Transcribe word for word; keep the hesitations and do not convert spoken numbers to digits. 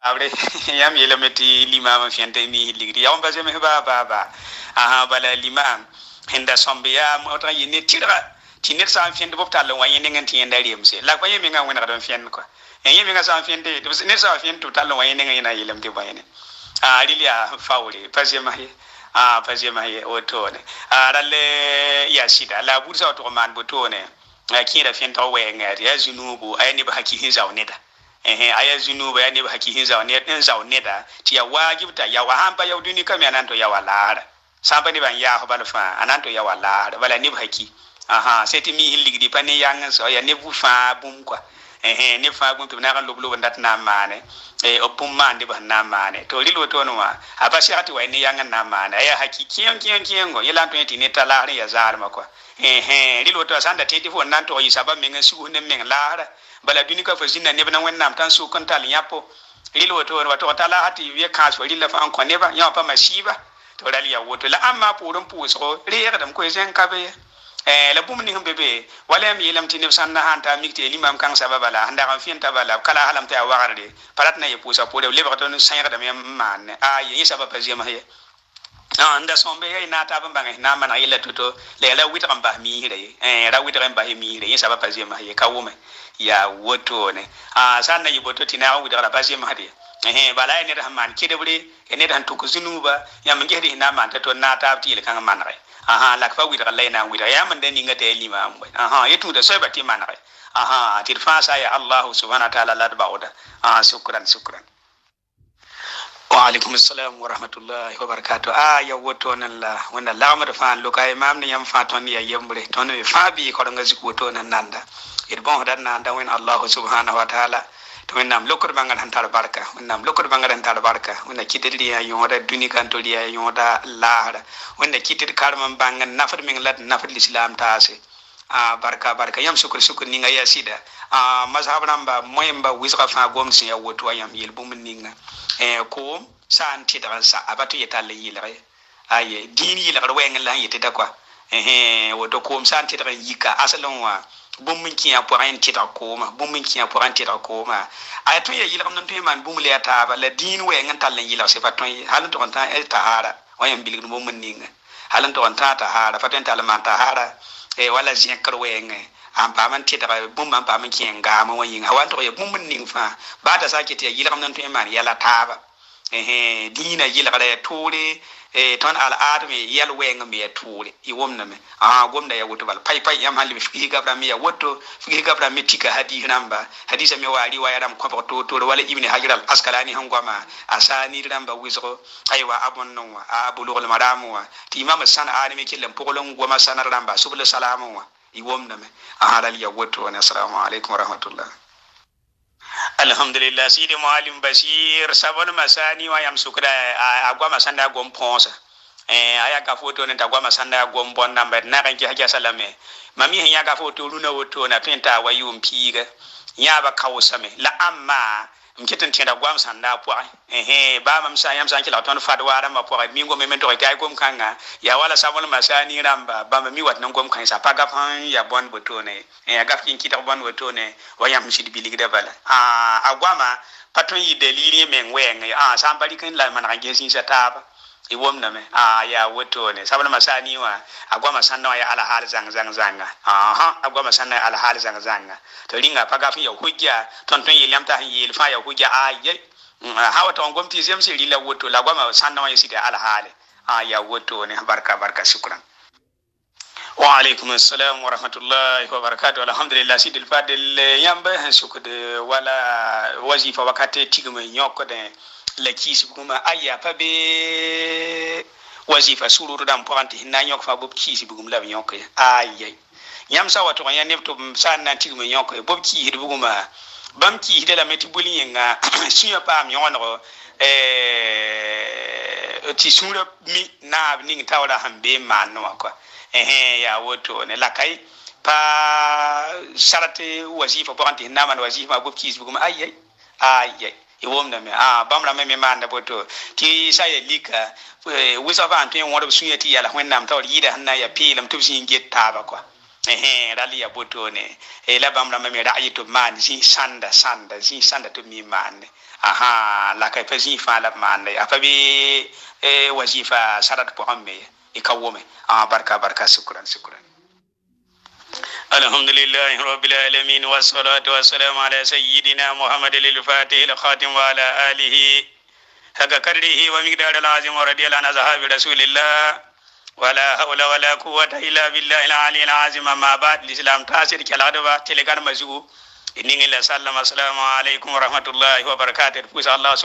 abre yam yelameti limam fiante mi ligri yam baje me ba ba ba aha bala limam hinda sombiya mo tan yini tira tinir sa fiante bob talon wa yini nganti yenda remse la ko yemi ngan wona don fiante ko en yemi ngan sa fiante to ne sa fiante talon wa yini ngan yelam te bayene a rilia fawri baje ma he a baje ma he o to ne a ralle ya sida la bursa to man bo to ne kira fiante o we ngari ya zunubu ayni ba hakihin zawneda eh aya zunuba ya ne ba hakihin zaune din zaune da ti ya wajibta ya wa hamba ya duni kam anan to ya wala samba ni ban ya ho balfa anan to ya wala bala ni ba haki aha sai ti mi hilligdi pani yang so ya ne bu fa bum kwa eh ne fa bum to na kan loblo ndat na mane eh opum mande ba na mane to rilo to no wa abashi ati wa ne yang na mane ya haki kiyon kiyon kiyon go yela to ti ne tala ya zar ma kwa eh eh rilo to sanda ti ti fo nan to yi saba menga su ne menga la bala duni ka fazina ne bana wannan tan su kan tal yapo rilo to wato tala hati we kaso rilo fa an ko ne ba ya pa mashiba to rali ya woto la amma purun puso riya dam ko zen ka be eh la bum ni hum bebe wala mi lam tinib sanna hanta mikte limam kan sababa la handa kan fienta bala kala halam ta wagarde parat na ye pusa pore le ba to sayra dam yam man a ye sababa jema he ah nda sombe ye na ta ban bangai na mana yela toto le la witra ba mi hire eh ra witra ba mi hire ye sababa jema he ka wume ya woto ne ah sanna yiboto tina o witra ba jema hade eh bala ne rahman kidebre ene dan to kuzunuba ya mangehdi na man ta to na ta ti le kan man rai aha la fa witra le na witra ya man den ninga te lima am aha yetu da sai bati man rai aha tirfa sa ya allah subhanahu wa ta'ala la bauda ah shukran shukran wa alaikum assalam wa rahmatullahi wa barakatuh ah ya woto nan la wanda lamar fa lokai imam ne yam fa ton ya yembre ton be fa bi ko nga ziku to nan nanda ir bon dan nanda wen allah subhanahu wa ta'ala to nam lokor bangal hantar barka nam lokor bangal hantar barka wanda kitir ya yoda duni kan to ya yoda lahara wanda kitir karman bangal nafar min lat nafar islam taase ah barka barka yam sukur sukur ninga ya sida ah mazhab namba moyemba wisqa fa gomsi ya woto yam yel bum ninga eh ko san tidran sa abatu yetalle yilre aye dini yilre wenga la yete da kwa eh woto ko san tidran yika asalon wa bum min kiya pour en tidra ko ma bum min kiya pour en tidra ko ma ay to ye yilre non to man bum le ta ba la din wenga talle yilre se faton halan to ta el tahara wayam bilig bum min ninga halan to ta tahara faton tal man tahara e wala zin kar wenga am pa man tidra bum am pa man kienga ma wayin hawan to ye bum min ning fa ba ta sake te yilre non to man yala taba eh dina yilre tore eh ton al adami yal wenga me tore i womna me ah gomda ya woto bal pai pai yam halbi fi gabra me ya woto fi gabra me tika hadith namba hadisa me wali wa yadam ko to to wala ibni hajar al askalani hangoma asani namba wizro aywa abon non wa abulul maram wa ti imam san adami killam pogolon goma sanar namba subul salamu wa i womna me ah dal ya woto wa assalamu alaikum wa rahmatullah alhamdulillah sidi muallim bashir sabon masani wa yam sukra agwa masanda gom ponsa eh aya ka foto ne tagwa masanda gom bon namba na kan ki haja salame mami hen ya ka foto runa woto na penta wa yum piga ya ba kawsame la amma mkitin tinda gwam sanda po eh ba mam sa yam san ki la ton fadwa ra ma po mi ngo me mento ka gom kanga ya wala sabon masani ramba ba mi wat nan gom kan sa paga pan ya bon boto ne eh ga kin ki ta bon boto ne wa yam shidi bilig da bala ah agwama paton yi deliri men wen ah san bari kan la man ga sin sa taba i womna me ah ya woto ne sabon masani wa agwama sanna ya ala hal zang zang zanga aha agwama sanna ala hal zang zanga to ringa paga fi ya hujja ton ton yi lamta yi fa ya hujja aye hawa ton gomti zem si lila woto la gwama sanna wa yisi ala hal ah ya woto ne barka barka shukran wa alaikum assalam wa rahmatullahi wa barakatuh alhamdulillah sidil fadil yamba shukude wala wazifa wakati tigme nyokode la kisi kuma aya pa be wazifa sururu dam poranti hinna nyok fa bob kisi bugum la nyok ay yam sa wato ya nepto san nan tigme nyok bob ki hidu buguma bam ki hide la meti bulinga suya pa mi wono eh ti sura mi na ning tawra hambe man no kwa eh ya woto ne la kai pa sharate wazifa poranti hinna man wazifa bob kisi buguma ay ay iwomna me ah bamra me me manda boto ti saye lika wisa fa antwen wona sunyati yala wennam tawri yida hanna ya pilam tubsi nget taba kwa eh rali ya botone e la bam rama mi ra'yi to man zi sanda sanda zi sanda to mi man aha la ka fa zi fa la man ya fa bi e wazifa sarat po amme e kawome ah barka barka shukran shukran الحمد لله رب العالمين والصلاة والسلام على سيدنا محمد الفاتح الخاتم وعلى آله حق قدره ومقدار العظيم ورضي الله عن أصحاب رسول الله ولا حول ولا قوة إلا بالله العلي العظيم. ما بعد الإسلام تاسر كالعدوة تلقان مزو إني الله سلام السلام عليكم ورحمة الله وبركاته.